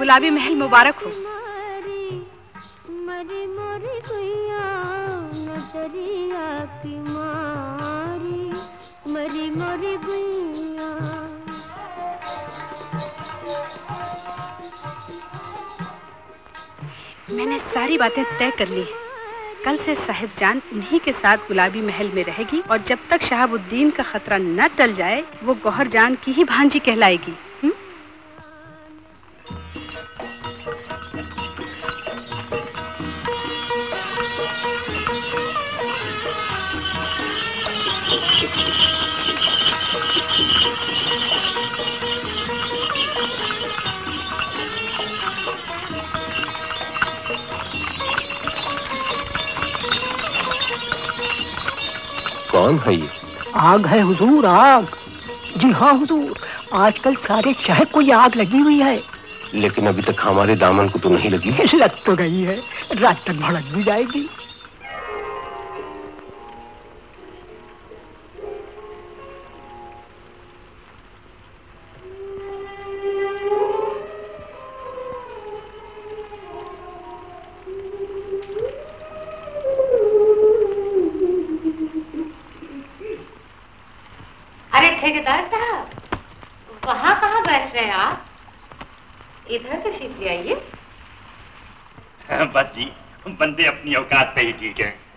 गुलाबी महल मुबारक हो। मैंने सारी बातें तय कर ली। कल से साहिबजान उन्हीं के साथ गुलाबी महल में रहेगी और जब तक शहाबुद्दीन का खतरा न टल जाए वो गौहर जान की ही भांजी कहलाएगी। कौन है ये? आग है हुजूर, आग। जी हाँ हुजूर, आजकल सारे शहर को ये आग लगी हुई है। लेकिन अभी तक हमारे दामन को तो नहीं लगी। लग तो गई है, रात तक भड़क भी जाएगी। अरे ठेकेदार साहब, वहाँ कहाँ बैठ रहे हैं आप? इधर तशरीफ ले आइए। बस जी, बंदे अपनी औकात पे ही ठीक है।